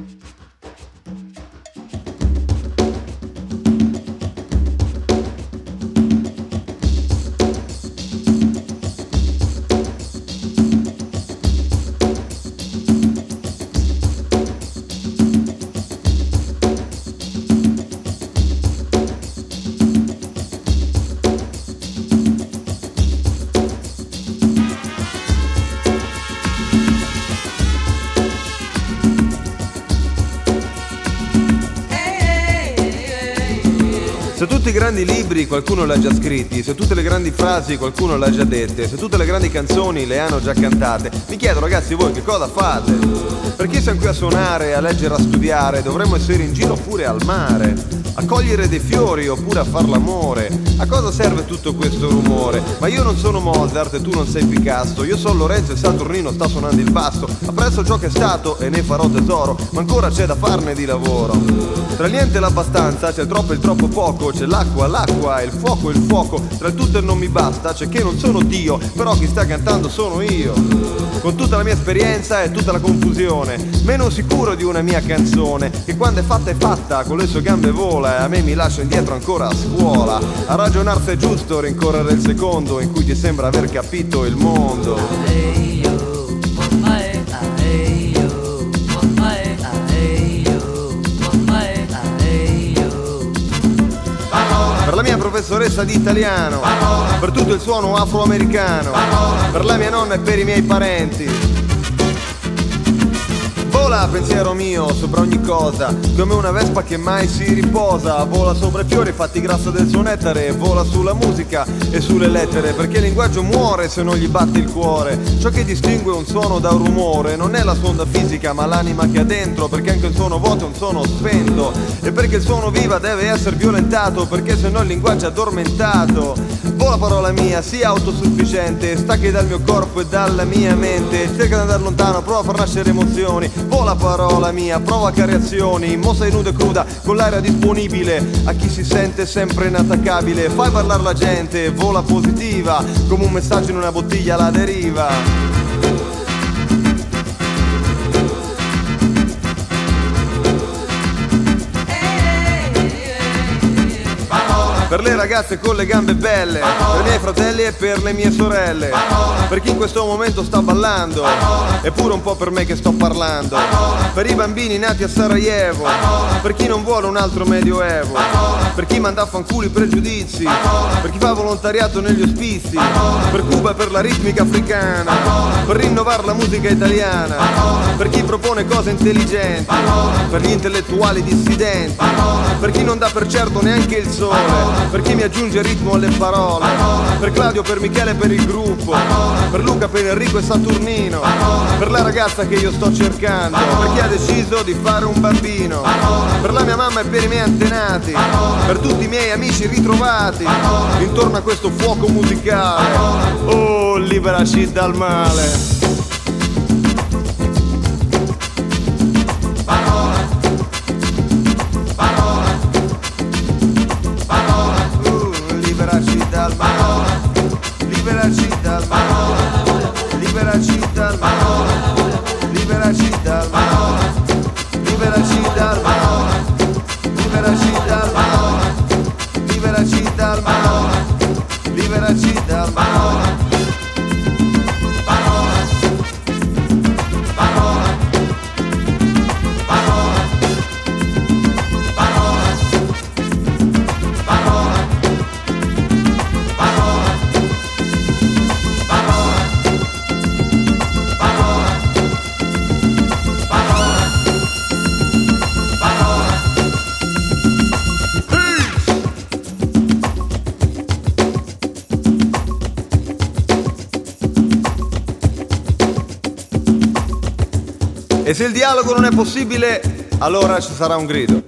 Se tutti i grandi libri qualcuno l'ha già scritti, se tutte le grandi frasi qualcuno l'ha già dette, se tutte le grandi canzoni le hanno già cantate, mi chiedo ragazzi voi che cosa fate? Perché siamo qui a suonare, a leggere, a studiare, dovremmo essere in giro pure al mare, a cogliere dei fiori oppure a far l'amore. A cosa serve tutto questo rumore? Ma io non sono Mozart e tu non sei Picasso, io sono Lorenzo e Saturnino sta suonando il basso. Apprezzo ciò che è stato e ne farò tesoro, ma ancora c'è da farne di lavoro. Tra il niente e l'abbastanza c'è il troppo e il troppo poco, c'è l'acqua e il fuoco, tra il tutto e il non mi basta, c'è che non sono Dio, però chi sta cantando sono io. Con tutta la mia esperienza e tutta la confusione, meno sicuro di una mia canzone, che quando è fatta, con le sue gambe vola e a me mi lascia indietro ancora a scuola. A ragionar se è giusto rincorrere il secondo in cui ti sembra aver capito il mondo. Per la mia professoressa di italiano, per tutto il suono afroamericano, per la mia nonna e per i miei parenti. Vola pensiero mio sopra ogni cosa, come una vespa che mai si riposa. Vola sopra i fiori fatti grassa del suo nettare, vola sulla musica e sulle lettere, perché il linguaggio muore se non gli batte il cuore. Ciò che distingue un suono da un rumore non è la sua onda fisica ma l'anima che ha dentro, perché anche il suono vuoto è un suono spento, e perché il suono viva deve essere violentato, perché se no il linguaggio è addormentato. Vola parola mia, sii autosufficiente, stacchi dal mio corpo e dalla mia mente, cerca di andare lontano, prova a far nascere emozioni. Vola parola mia, provoca reazioni, mo sei nuda e cruda con l'aria disponibile a chi si sente sempre inattaccabile. Fai parlare la gente, vola positiva come un messaggio in una bottiglia alla deriva. Per le ragazze con le gambe belle, per i miei fratelli e per le mie sorelle, per chi in questo momento sta ballando, eppure un po' per me che sto parlando, per i bambini nati a Sarajevo, per chi non vuole un altro medioevo, per chi manda a fanculo i pregiudizi, per chi fa volontariato negli ospizi, per Cuba e per la ritmica africana, per rinnovare la musica italiana, per chi propone cose intelligenti, per gli intellettuali dissidenti, per chi non dà per certo neanche il sole, per chi mi aggiunge ritmo alle parole, per Claudio, per Michele, per il gruppo, per Luca, per Enrico e Saturnino, per la ragazza che io sto cercando, per chi ha deciso di fare un bambino, per la mia mamma e per i miei antenati, per tutti i miei amici ritrovati intorno a questo fuoco musicale. Oh, liberaci dal male. Liberaci dal male, liberaci dal male, liberaci dal male, liberaci dal male, liberaci dal male, liberaci dal male, liberaci dal male, liberaci dal male. E se il dialogo non è possibile, allora ci sarà un grido.